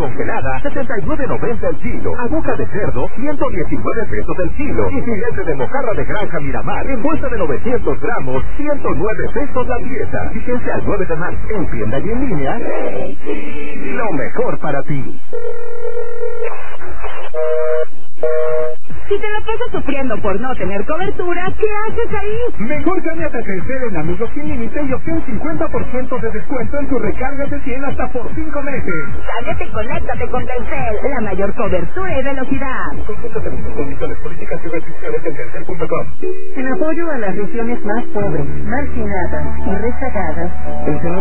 congelada, 79.90 el kilo. Aguja de cerdo, 119 pesos el kilo. Y filete de mojarra de granja Miramar, en bolsa de 900 gramos, 109 pesos la pieza. Fíjense al 9 de marzo, en tienda y en línea. Lo mejor para ti. Si te la pasas sufriendo por no tener cobertura, ¿qué haces ahí? Mejor cámbiate a Telcel en Amigos Sin Límite y obtén 50% de descuento en tu recarga de 100 hasta por 5 meses. Cállate y conéctate con Telcel, la mayor cobertura y velocidad. Consulta términos, condiciones, políticas y restricciones en telcel.com. En apoyo a las regiones más pobres, marginadas y rezagadas, el